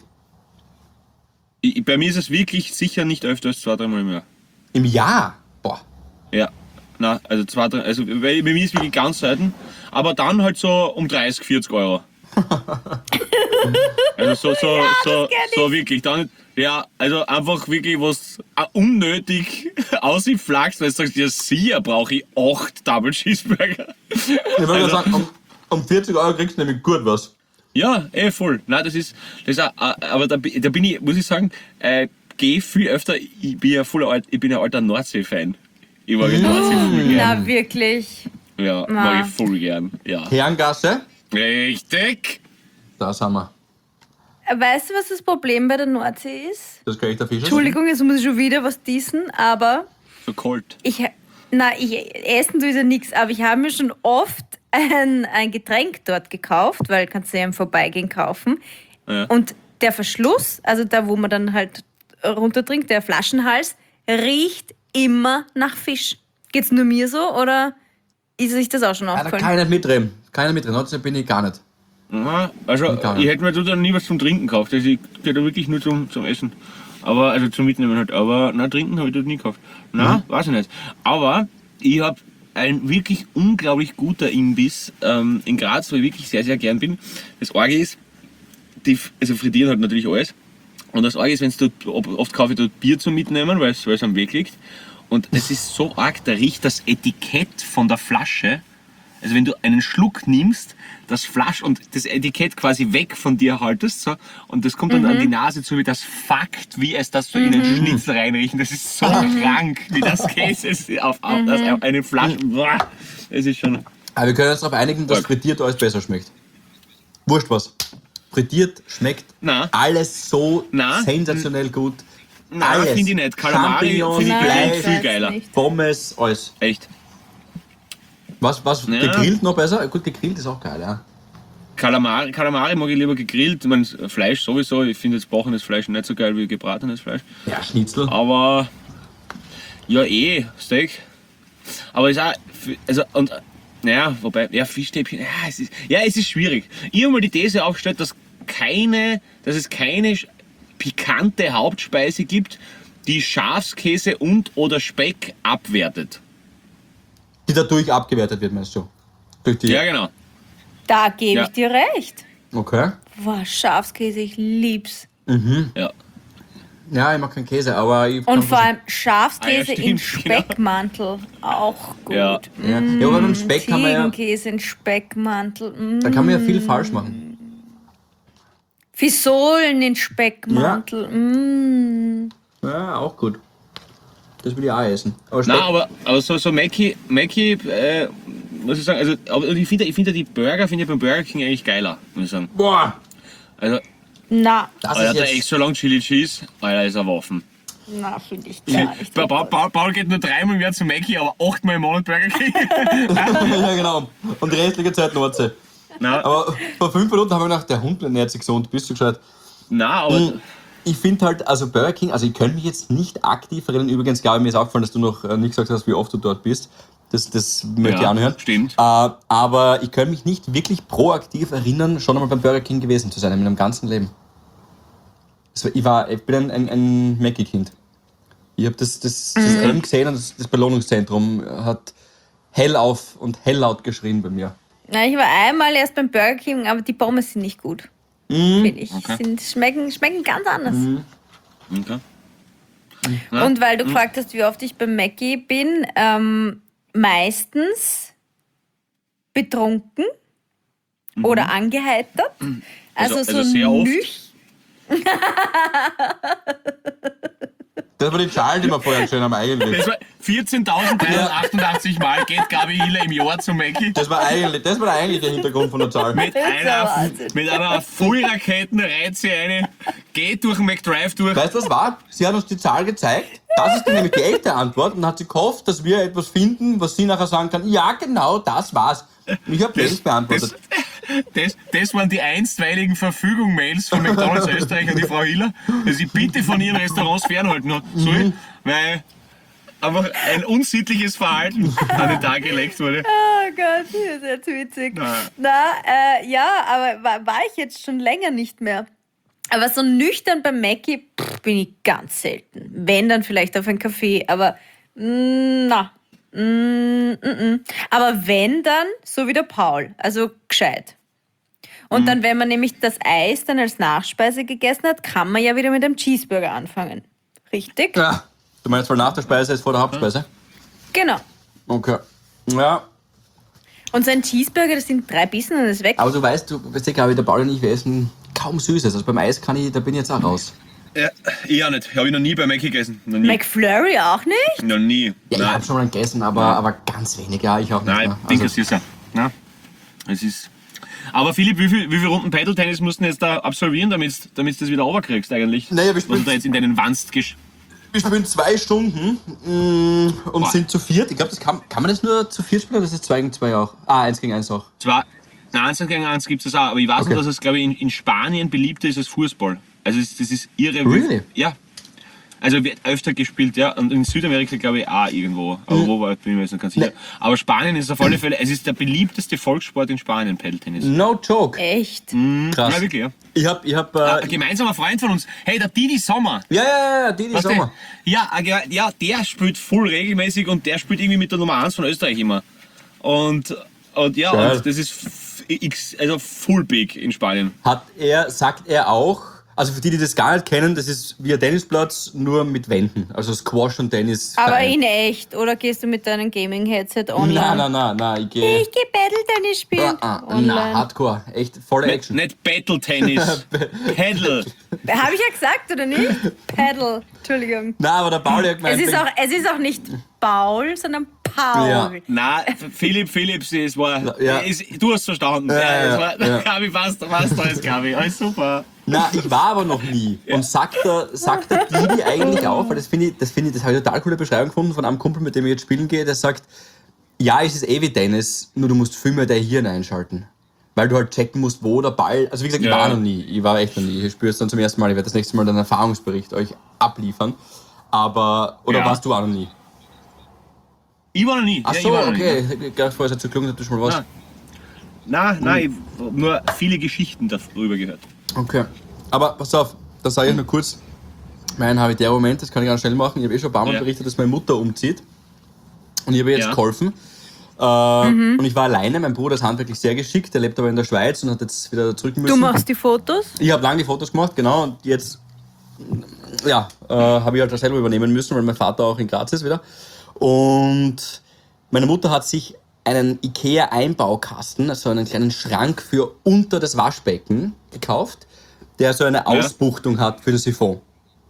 Ich, bei mir ist es wirklich sicher nicht öfter als zwei, dreimal im Jahr. Im Jahr? Boah. Ja. Na, also zwei, drei, also weil bei mir ist wirklich ganz selten. Aber dann halt so um dreißig, vierzig Euro. Also so, so, so, so wirklich. Dann, ja, also einfach wirklich was äh, unnötig ausflachst, weil du sagst, ja sicher brauche ich acht Double Cheeseburger. Ich würde Also- sagen, um, um vierzig Euro kriegst du nämlich gut was. Ja, eh voll. Nein, das ist, das ist auch, äh, aber da, bi- da bin ich, muss ich sagen, äh, gehe viel öfter, ich bin ja voll alt, ich bin ein alter Nordsee-Fan. Ich mag die Nordsee voll gern. Na, wirklich. Ja, Na. mag ich voll gern. Ja. Herrengasse, Richtig. da sind wir. Weißt du, was das Problem bei der Nordsee ist? Das kriege ich der Fischer. Entschuldigung, jetzt muss ich schon wieder was dissen, aber So kalt. ich, na, ich essen tue ich ja nichts, aber ich habe mir schon oft ein, ein Getränk dort gekauft, weil kannst du ja im Vorbeigehen kaufen. Ja. Und der Verschluss, also da, wo man dann halt runtertrinkt, der Flaschenhals, riecht immer nach Fisch. Geht's nur mir so oder ist sich das auch schon Ah, da aufgefallen? kann ich nicht mitreden. Kann ich nicht mitreden. Nordsee bin ich gar nicht. Aha, also Gar ich nicht. hätte mir da nie was zum Trinken gekauft. Also ich gehe da wirklich nur zum, zum Essen. Aber, also zum Mitnehmen halt. Aber na, trinken habe ich dort nie gekauft. Na, weiß ich nicht. Aber ich habe ein wirklich unglaublich guter Imbiss ähm, in Graz, wo ich wirklich sehr, sehr gern bin. Das Orge ist, die, also frittieren halt natürlich alles. Und das Orge ist, wenn du dort, oft kaufe ich dort Bier zum Mitnehmen, weil es weil es am Weg liegt. Und das ist so arg, da riecht das Etikett von der Flasche. Also wenn du einen Schluck nimmst, das Flasch und das Etikett quasi weg von dir haltest, so, und das kommt dann an die Nase zu, wie das Fakt, wie es das so in den Schnitzel reinriechen. Das ist so krank, wie das Käse ist auf, auf, das, auf eine Flasche. Boah, es ist schon. Aber wir können uns darauf einigen, dass Org. frittiert alles besser schmeckt. Wurscht was. Frittiert schmeckt Na. alles so Na. sensationell gut. Nein, alles. finde ich nicht. Kalamari Champignons, finde ich Nein, gleich ich viel weiß geiler. nicht. Pommes, alles. Echt. Was, was Ja. gegrillt noch besser? Gut, gegrillt ist auch geil, ja. Kalamari, Kalamari mag ich lieber gegrillt. Ich meine, Fleisch sowieso. Ich finde jetzt backenes Fleisch nicht so geil wie gebratenes Fleisch. Ja, Schnitzel. Aber ja, eh, Steak. Aber ist auch, also, und, naja, wobei, ja, Fischstäbchen, ja, es ist, ja, es ist schwierig. Ich habe mal die These aufgestellt, dass keine, dass es keine sch- pikante Hauptspeise gibt, die Schafskäse und oder Speck abwertet. Die dadurch abgewertet wird, meinst du? Durch die. Ja, genau. Da gebe Ja. ich dir recht. Okay. Boah, Schafskäse, ich lieb's. Ja. Ja, ich mag keinen Käse, aber ich kann Und vor allem Ah, Schafskäse ja, in stimmt, genau. Speckmantel, auch gut. Ja. Ja, ja, aber beim Speck kann man ja, Ziegenkäse in Speckmantel. Mm. da kann man ja viel falsch machen. Fisolen in Speckmantel. Mm. Ja, auch gut. Das will ich auch essen. Aber Speck, Nein, aber, aber so, so Mackie, Mackie äh, muss ich sagen, also, aber ich finde ich finde die Burger, finde ich beim Burger King eigentlich geiler, muss ich sagen. boah, Also, Na, das Alter, ist der jetzt... extra long Chili Cheese, Alter, ist ein Waffen. na, finde ich gar nicht. Paul, Paul, Paul geht nur dreimal im Jahr zu Mackie, aber achtmal im Monat Burger King. ja, genau. Und die restliche Zeit Nordsee. Nein, Aber vor fünf Minuten haben wir gedacht, der Hund ernährt sich gesund, bist du gescheit? nein, aber Ich finde halt, also Burger King, also ich könnte mich jetzt nicht aktiv erinnern. Übrigens, glaube ich, mir ist aufgefallen, dass du noch äh, nicht gesagt hast, wie oft du dort bist. Das, das möchte ich Ja, anhören. stimmt. Äh, aber ich könnte mich nicht wirklich proaktiv erinnern, schon einmal beim Burger King gewesen zu sein in meinem ganzen Leben. Also ich, war, ich bin ein, ein, ein Mackie-Kind. Ich habe das, das Mhm. System gesehen und das, das Belohnungszentrum hat hell auf und hell laut geschrien bei mir. Na, ich war einmal erst beim Burger King, aber die Pommes sind nicht gut. Mhm. Finde ich. Okay. Sind, schmecken, schmecken ganz anders. Okay. Und weil du gefragt hast, wie oft ich beim Mackie bin, ähm, meistens betrunken oder angeheitert. Also, Also- so also sehr oft? nüch. Das war die Zahl, die wir vorher gestellt haben eigentlich. Das war vierzehntausenddreihundertachtundachtzig Mal geht Gabi Hiller im Jahr zum Mackie. Das war eigentlich, das war der eigentliche Hintergrund von der Zahl. Mit Das ist einer, ja Wahnsinn. mit einer Vollraketen reiht sie eine, geht durch den McDrive durch. Weißt du, was war? Sie hat uns die Zahl gezeigt. Das ist dann nämlich die echte Antwort. Und dann hat sie gehofft, dass wir etwas finden, was sie nachher sagen kann. Ja, genau, das war's. Und ich habe das Das, beantwortet. das, das waren die einstweiligen Verfügung-Mails von McDonalds Österreich an die Frau Hiller, dass sie bitte von ihren Restaurants fernhalten hat, soll, weil einfach ein unsittliches Verhalten an den Tag gelegt wurde. Oh Gott, das ist jetzt witzig. Na. Na, äh, ja, aber war, war ich jetzt schon länger nicht mehr. Aber so nüchtern beim Mackie pff, bin ich ganz selten. Wenn, dann vielleicht auf einen Kaffee, aber mm, na. Mm, mm, mm. Aber wenn, dann so wie der Paul, also gescheit. Und dann, wenn man nämlich das Eis dann als Nachspeise gegessen hat, kann man ja wieder mit einem Cheeseburger anfangen. Richtig? Ja. Du meinst, weil nach der Speise ist vor der Hauptspeise? Genau. Okay. Ja. Und so ein Cheeseburger, das sind drei Bissen und das ist weg. Aber du weißt, du weißt ja, glaube ich, der Paul und ich, wir essen kaum Süßes. Also beim Eis kann ich, da bin ich jetzt auch raus. Ja, ich auch nicht. Habe ich noch nie bei Mackie gegessen. Noch nie. McFlurry auch nicht? noch nie. Ja, ich Nein. habe schon mal gegessen, aber, aber ganz wenig. Ja, ich auch nicht Nein, mehr. Ding Also, ist ja. Nein. Es ist. Aber Philipp, wie viel, wie viel Runden Paddle-Tennis musst du jetzt da absolvieren, damit du das wieder runterkriegst eigentlich? Naja, wir Was spielen- du da jetzt in deinen Wanst gesch... wir spielen zwei Stunden mm, und Boah. sind zu viert. Ich glaube, das kann, kann man das nur zu viert spielen oder ist das zwei gegen zwei auch? Ah, eins gegen eins auch. Zwar, nein, eins gegen eins gibt es auch, aber ich weiß Okay. nur, dass es, glaube ich, in, in Spanien beliebter ist als Fußball. Also es- das ist irre. Really? Ja. Also wird öfter gespielt, ja. Und in Südamerika, glaube ich, auch irgendwo. Aber Mhm. wo war, bin ich mir jetzt nicht ganz sicher. Aber Spanien ist auf alle Fälle, es ist der beliebteste Volkssport in Spanien, Paddle-Tennis. No joke. Echt? Krass. Ja, wirklich, ja. Ich hab, ich hab, Ein äh, gemeinsamer Freund von uns, hey, der Didi Sommer. ja, ja, ja, ja, die, die Weißt du? Sommer. Ja, ja, ja, der spielt voll regelmäßig und der spielt irgendwie mit der Nummer eins von Österreich immer. Und, und ja, Geil. und das ist f- x, also full big in Spanien. Hat er, sagt er auch, also für die, die das gar nicht kennen, das ist wie ein Tennisplatz, nur mit Wänden. Also Squash und Tennis. Aber vereint. in echt? Oder gehst du mit deinem Gaming-Headset online? Nein, nein, nein, nein, ich gehe. Ich gehe Battle-Tennis spielen. Ah, ah, online. na, Hardcore. Echt volle Nicht, Action. nicht Battle-Tennis, Paddle. Habe ich ja gesagt, oder nicht? Paddle. Entschuldigung. Nein, aber der Pauli hat Es gemeint, ist, auch, es ist auch nicht Paul, sondern Paul. Ja. Nein, Philipp, Philipp, es war, Ja. es, du hast verstanden. Ja, Ja, ja, es war, ja. Gabi, passt, passt alles, Gabi. Alles super. na, ich war aber noch nie. Und sagt der, sagt der Didi eigentlich auch, weil das finde ich, das finde ich, das habe ich eine total coole Beschreibung gefunden von einem Kumpel, mit dem ich jetzt spielen gehe, der sagt, ja, es ist eh wie Tennis, nur du musst viel mehr dein Hirn einschalten. Weil du halt checken musst, wo der Ball, also wie gesagt, ich Ja. war noch nie, ich war echt noch nie, ich spüre es dann zum ersten Mal, ich werde das nächste Mal einen Erfahrungsbericht euch abliefern. Aber, oder Ja. warst du auch noch nie? Ich war noch nie. Ach Ja, ich so, war noch nie. okay, ich dachte vorher, es hat so gelungen, dass du schon mal was. Ja. Nein, nein, ich habe nur viele Geschichten darüber gehört. Okay. Aber pass auf, da sage ich nur kurz mein Habitäre-Moment, das kann ich ganz schnell machen. Ich habe eh schon ein paar Mal Ja. berichtet, dass meine Mutter umzieht. Und ich habe ihr jetzt Ja. geholfen. Äh, Und ich war alleine, mein Bruder ist handwerklich sehr geschickt, der lebt aber in der Schweiz und hat jetzt wieder zurück müssen. Du machst die Fotos? Ich habe lange die Fotos gemacht, genau, und jetzt ja, äh, habe ich halt das selber übernehmen müssen, weil mein Vater auch in Graz ist wieder. Und meine Mutter hat sich einen Ikea-Einbaukasten, also einen kleinen Schrank für unter das Waschbecken gekauft, der so eine Ausbuchtung hat für den Siphon.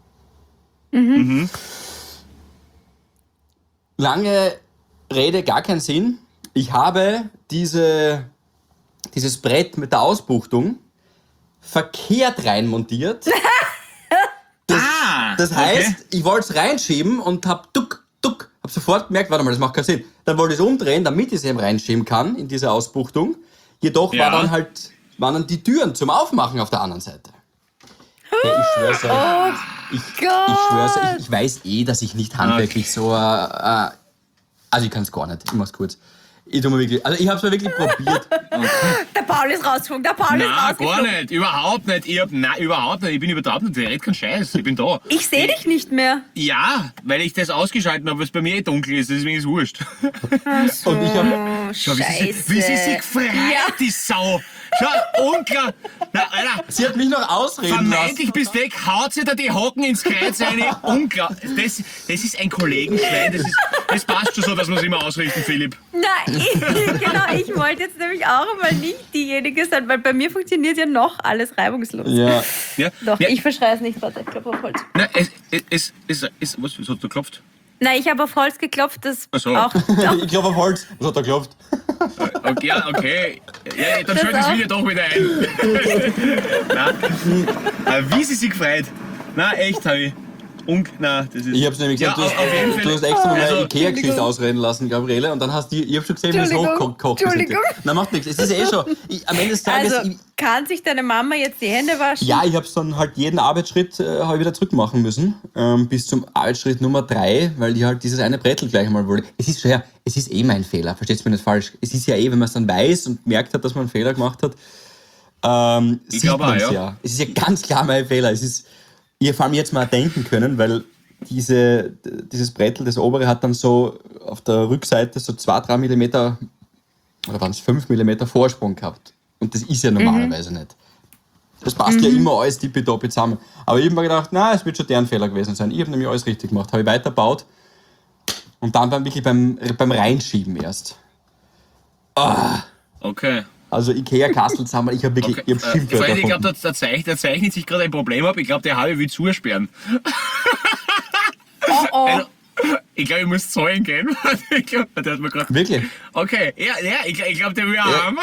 Lange Rede, gar keinen Sinn. Ich habe diese, dieses Brett mit der Ausbuchtung verkehrt reinmontiert. Das, Ah, das okay. heißt, ich wollte es reinschieben und hab duck, duck, hab sofort gemerkt, warte mal, das macht keinen Sinn. Dann wollte ich es umdrehen, damit ich es eben reinschieben kann in diese Ausbuchtung. Jedoch Ja. war dann halt, waren dann die Türen zum Aufmachen auf der anderen Seite. Hey, ich schwör's euch. Ich, ich schwör's euch, ich, ich weiß eh, dass ich nicht handwerklich so, äh, äh, also ich kann es gar nicht, ich mach's kurz. Ich tu mir wirklich, also ich hab's mir wirklich probiert. Der Paul ist rausgeflogen, der Paul ist Nein, gar rausgeflogen. nicht, überhaupt nicht. Ich hab, nein, überhaupt nicht. Ich bin überhaupt nicht, der redet keinen Scheiß. Ich bin da. Ich sehe dich nicht mehr. Ja, weil ich das ausgeschaltet habe, weil es bei mir eh dunkel ist, deswegen ist es wurscht. Und ich habe Schau, wie sie, Scheiße. wie sie sich freut, Ja. die Sau. Schau, unklar. Na, Alter, Sie hat mich noch ausreden vermeintlich lassen. bist weg, haut sie da die Haken ins Kreuz rein. Unklar. Das, das ist ein Kollegenschwein. Das, ist, das passt schon so, dass wir es immer ausrichten, Philipp. Nein, ich, genau, ich wollte jetzt nämlich auch mal nicht diejenige sein, weil bei mir funktioniert ja noch alles reibungslos. Ja. Ja, Doch, ja, ich verschreie es nicht, warte, ich klopfe auf Holz. na, es, es, es, es, es, was, was hat da geklopft? Nein, ich habe auf Holz geklopft, das Ach so. auch. Ich glaube auf Holz. Was hat er geklopft? Okay, ja, okay. Ja, dann Das schalte ich das auch. Video doch wieder ein. Nein. Äh, Wie sie sich gefreut. Na, echt, habe ich. Und, na, das ist. Ich hab's nämlich gesagt, ja, du, hast, auf, auf jeden Fall. du hast extra nochmal Also, Ikea-Geschichte ausreden lassen, Gabriele, und dann hast du, ich hab schon gesehen, wie es Entschuldigung, hochkocht ist. Entschuldigung. Nein, macht nichts. Es ist eh schon. Ich, am Ende des Tages, Also, ich, kann sich deine Mama jetzt die Hände waschen? ja, ich hab's dann halt jeden Arbeitsschritt äh, hab ich wieder zurückmachen müssen, ähm, bis zum Arbeitsschritt Nummer drei, weil ich halt dieses eine Brettel gleich einmal wollte. Es ist schon, ja, es ist eh mein Fehler, versteht's mir nicht falsch. Es ist ja eh, wenn man es dann weiß und merkt hat, dass man einen Fehler gemacht hat, ähm, Ich sieht glaube auch, man's ja. ja. Es ist ja ganz klar mein Fehler. Es ist, ich vor allem jetzt mal denken können, weil diese, dieses Brettel, das obere, hat dann so auf der Rückseite so zwei, drei Millimeter oder waren es fünf Millimeter Vorsprung gehabt. Und das ist ja normalerweise nicht. Das passt ja immer alles tippitoppi zusammen. Aber ich habe mir gedacht, na, es wird schon deren Fehler gewesen sein. Ich habe nämlich alles richtig gemacht. Habe ich weitergebaut und dann beim, wirklich beim, beim Reinschieben erst. Ah, Okay. also Ikea-Kastel zusammen, ich habe wirklich, okay. ich habe Äh, Schimpfwörter Freunde, ich glaube, gefunden. da, da, zeichnet, da zeichnet sich gerade ein Problem ab. Ich glaube, der Harvey will zusperren. Oh, oh. Also, ich glaube, ich muss zahlen gehen. Ich glaub, der hat mir gerade. Wirklich? Okay, ja, ja ich, ich glaube, der will auch haben.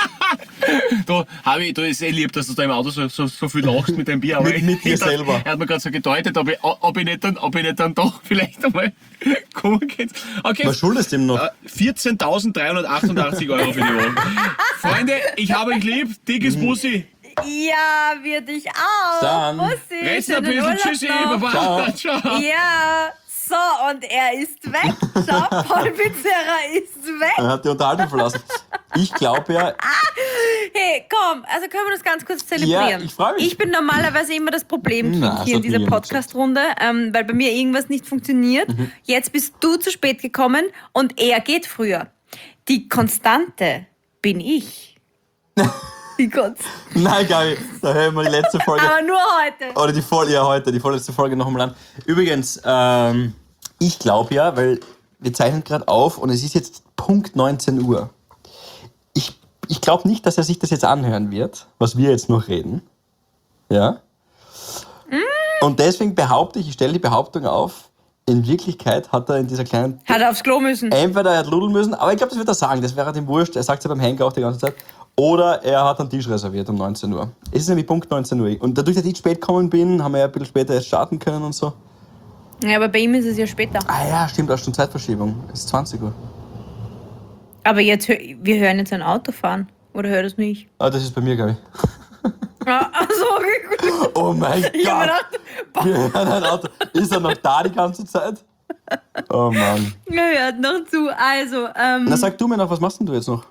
Du, Harvey, du ist eh lieb, dass du da im Auto so, so, so viel lachst mit dem Bier. Aber Mit- mit dir ich, selber. Er hat mir gerade so gedeutet, ob ich, ob, ich nicht dann, ob ich nicht dann doch vielleicht einmal kommen kann. Okay, Was schuldest du ihm noch? äh, vierzehntausenddreihundertachtundachtzig Euro für die Woche. Freunde, ich habe euch lieb. Dickes Bussi. Ja, wir dich auch. Dann. Bussi, Rest ein schönen bisschen. Urlaub Tschüssi. noch. Baba. Ciao. Ja, so, und er ist weg. Schau, Paul Pizzerra ist weg. Er hat die Unterhaltung verlassen. Ich glaube ja, Hey, komm, also können wir das ganz kurz zelebrieren. Ja, ich freu mich. Ich bin normalerweise immer das Problemkind Na, das hier in hat dieser nie jemand Podcast-Runde, ähm, weil bei mir irgendwas nicht funktioniert. Mhm. Jetzt bist du zu spät gekommen und er geht früher. Die Konstante bin ich. Die Konstante. nein, Gabi, da hören wir die letzte Folge. Aber nur heute. Oder die Folge, ja, heute, die vorletzte Folge noch einmal an. Übrigens, ähm, ich glaube ja, weil wir zeichnen gerade auf und es ist jetzt Punkt neunzehn Uhr. Ich, ich glaube nicht, dass er sich das jetzt anhören wird, was wir jetzt noch reden. Ja? Mm. Und deswegen behaupte ich, ich stelle die Behauptung auf, in Wirklichkeit hat er in dieser kleinen... Hat er aufs Klo müssen. Entweder er hat ludeln müssen, aber ich glaube, das wird er sagen, das wäre ihm wurscht. Er sagt es ja beim Henker auch die ganze Zeit. Oder er hat einen Tisch reserviert um neunzehn Uhr. Es ist nämlich Punkt neunzehn Uhr. Und dadurch, dass ich spät gekommen bin, haben wir ja ein bisschen später erst starten können und so. Ja, aber bei ihm ist es ja später. Ah ja, stimmt, auch schon Zeitverschiebung. Es ist zwanzig Uhr. Aber jetzt, hö- wir hören jetzt ein Auto fahren. Oder hört es nicht? Ah, das ist bei mir, glaube ich. Ah, ach so, okay, gut. Oh mein Ich hab mir Gott! gedacht, boah, Wir hören ein Auto. Ist er noch da die ganze Zeit? Oh Mann. er hört noch zu. Also, ähm, Na, sag du mir noch, was machst denn du jetzt noch?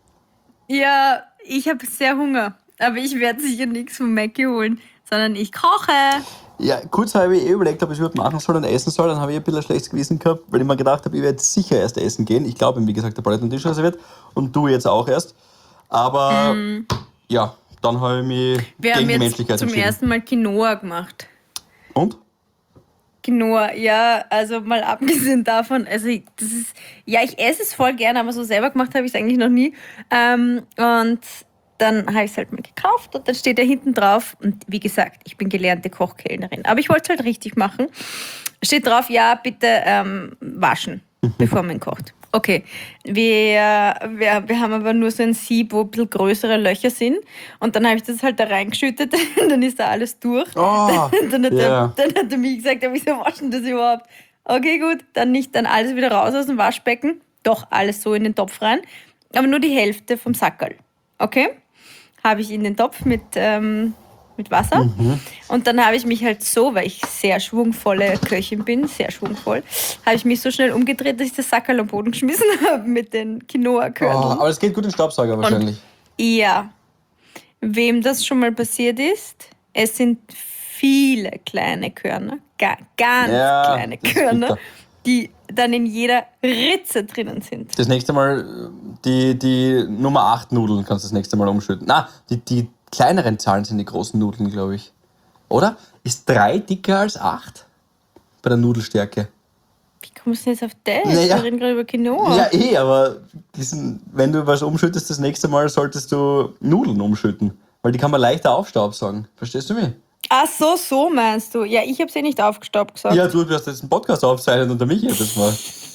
ja, ich habe sehr Hunger. Aber ich werde sicher nichts vom Mackie holen, sondern ich koche. Ja, kurz habe ich eh überlegt, ob ich es überhaupt machen soll und essen soll. Dann habe ich ein bisschen ein schlechtes Gewissen gehabt, weil ich mir gedacht habe, ich werde sicher erst essen gehen. Ich glaube, wie gesagt, der Paul hat einen Tisch reserviert und du jetzt auch erst. Aber ja, dann habe ich mich Mm. Wir gegen haben die jetzt Menschlichkeit zum entschieden. ersten Mal Quinoa gemacht. Und? Quinoa, ja, also mal abgesehen davon, also ich, das ist, ja, ich esse es voll gerne, aber so selber gemacht habe ich es eigentlich noch nie. Ähm, und dann habe ich es halt mal gekauft und dann steht er hinten drauf. Und wie gesagt, ich bin gelernte Kochkellnerin, aber ich wollte es halt richtig machen. Steht drauf, ja, bitte ähm, waschen, bevor man kocht. Okay, wir, wir, wir haben aber nur so ein Sieb, wo ein bisschen größere Löcher sind. Und dann habe ich das halt da reingeschüttet und dann ist da alles durch. Oh, dann, hat ja. er, dann hat er mir gesagt, ja, wieso waschen das überhaupt? Okay, gut, dann nicht dann alles wieder raus aus dem Waschbecken. Doch, alles so in den Topf rein. Aber nur die Hälfte vom Sackerl. Okay? Habe ich in den Topf mit, ähm, mit Wasser. Mhm. Und dann habe ich mich halt so, weil ich sehr schwungvolle Köchin bin, sehr schwungvoll, habe ich mich so schnell umgedreht, dass ich das Sackerl am Boden geschmissen habe mit den Oh, Quinoa-Körneln. aber es geht gut in den Staubsauger wahrscheinlich. Ja, wem das schon mal passiert ist, es sind viele kleine Körner, ga, ganz Ja, kleine das ist Körner, bitter. die dann in jeder Ritze drinnen sind. Das nächste Mal die, die Nummer acht Nudeln kannst du das nächste Mal umschütten. Na, die, die kleineren Zahlen sind die großen Nudeln, glaube ich. Oder? Ist drei dicker als acht? Bei der Nudelstärke. Wie kommst du jetzt auf das? Naja. Wir reden gerade über Quinoa. Ja, eh, aber diesen, wenn du was umschüttest, das nächste Mal solltest du Nudeln umschütten. Weil die kann man leichter aufstaubsaugen. Verstehst du mich? Ach so, so meinst du. Ja, ich habe sie nicht aufgestaubt gesagt. Ja, du hast jetzt einen Podcast aufzeichnen und der Michi hat das mal.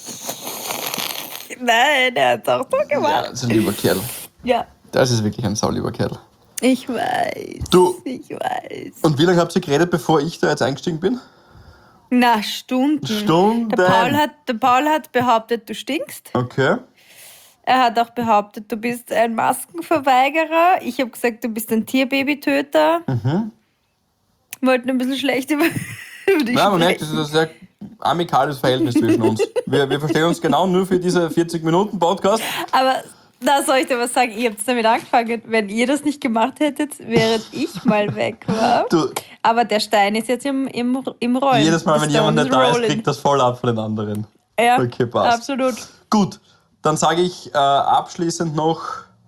Nein, der hat auch so Ja, gemacht. das ist ein lieber Kerl. Ja, Das ist wirklich ein saulieber Kerl. ich weiß. Du. Ich weiß. Und wie lange habt ihr geredet, bevor ich da jetzt eingestiegen bin? Na, Stunden. Stunden. Der Paul, hat, der Paul hat behauptet, du stinkst. Okay. Er hat auch behauptet, du bist ein Maskenverweigerer. Ich habe gesagt, du bist ein Tierbabytöter. Mhm. Wollten ein bisschen schlecht über, über dich Ja, man merkt, sprechen. das ist ein sehr amikales Verhältnis zwischen uns. Wir, wir verstehen uns genau nur für diese vierzig Minuten Podcast. Aber da soll ich dir was sagen, ihr habt damit angefangen. Wenn ihr das nicht gemacht hättet, während ich mal weg war. Du, Aber der Stein ist jetzt im, im, im Rollen. jedes Mal, The wenn jemand stone nicht da ist, rolling. kriegt das voll ab von den anderen. Ja, Okay, passt. absolut. Gut, dann sage ich äh, abschließend noch,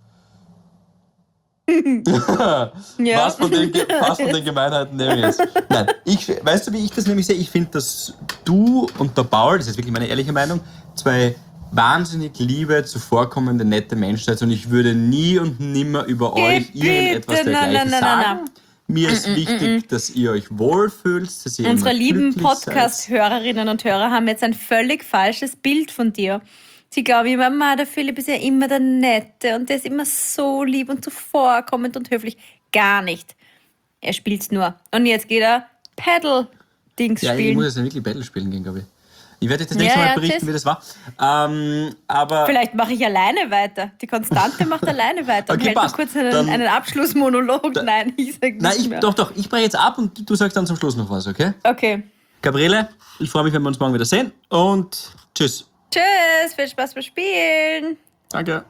Ja. was, von den, Ge- was von den Gemeinheiten nehme ich jetzt? Nein, ich, weißt du, wie ich das nämlich sehe? Ich finde, dass du und der Paul, das ist wirklich meine ehrliche Meinung, zwei wahnsinnig liebe, zuvorkommende, nette Menschen seid und ich würde nie und nimmer über euch Bitte, irgendetwas nein, dergleichen nein, nein, sagen. nein, nein. Mir ist wichtig, dass ihr euch wohlfühlt, dass ihr Unsere immer lieben glücklich seid. Podcast-Hörerinnen und Hörer haben jetzt ein völlig falsches Bild von dir. Sie glauben immer, Ma, der Philipp ist ja immer der Nette und der ist immer so lieb und zuvorkommend und höflich. Gar nicht. Er spielt's nur. Und jetzt geht er Paddle-Dings Ja, ich spielen. muss jetzt wirklich Battle spielen gehen, glaube ich. Ich werde euch das nächste Ja, Mal ja, berichten, tschüss. wie das war. Ähm, aber Vielleicht mache ich alleine weiter. Die Konstante macht alleine weiter und Okay, hält noch passt. kurz einen, Dann- einen Abschlussmonolog. Nein, ich sag nicht nein, ich, mehr. doch, doch, ich breche jetzt ab und du sagst dann zum Schluss noch was, okay? Okay. Gabriele, ich freue mich, wenn wir uns morgen wieder sehen und tschüss. Tschüss, viel Spaß beim Spielen. Danke.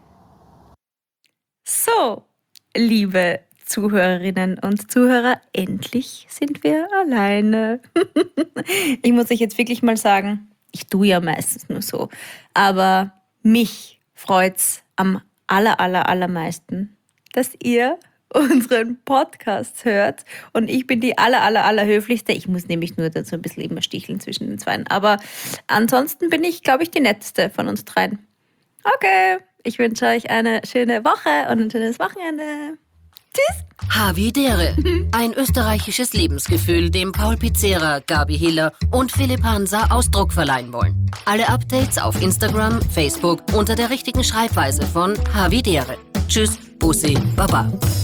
So, liebe Zuhörerinnen und Zuhörer, endlich sind wir alleine. Ich muss euch jetzt wirklich mal sagen, ich tue ja meistens nur so, aber mich freut's am aller, aller, allermeisten, dass ihr unseren Podcast hört und ich bin die aller, aller, aller höflichste. Ich muss nämlich nur dazu ein bisschen immer sticheln zwischen den Zweien, aber ansonsten bin ich, glaube ich, die netteste von uns dreien. Okay, ich wünsche euch eine schöne Woche und ein schönes Wochenende. Tschüss! Havidere. Ein österreichisches Lebensgefühl, dem Paul Pizzera, Gabi Hiller und Philipp Hansa Ausdruck verleihen wollen. Alle Updates auf Instagram, Facebook unter der richtigen Schreibweise von Havidere. Tschüss, Bussi, Baba.